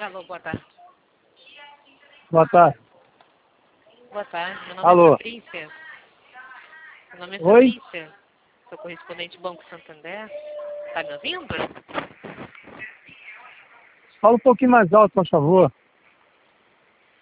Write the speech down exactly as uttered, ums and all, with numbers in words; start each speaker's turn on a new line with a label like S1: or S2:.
S1: Alô, boa tarde.
S2: Boa tarde.
S1: Boa tarde, meu nome
S2: Alô.
S1: é Patrícia. Meu nome é
S2: Oi?
S1: Patrícia. Sou correspondente do Banco Santander. Tá me ouvindo?
S2: Fala um pouquinho mais alto, por favor.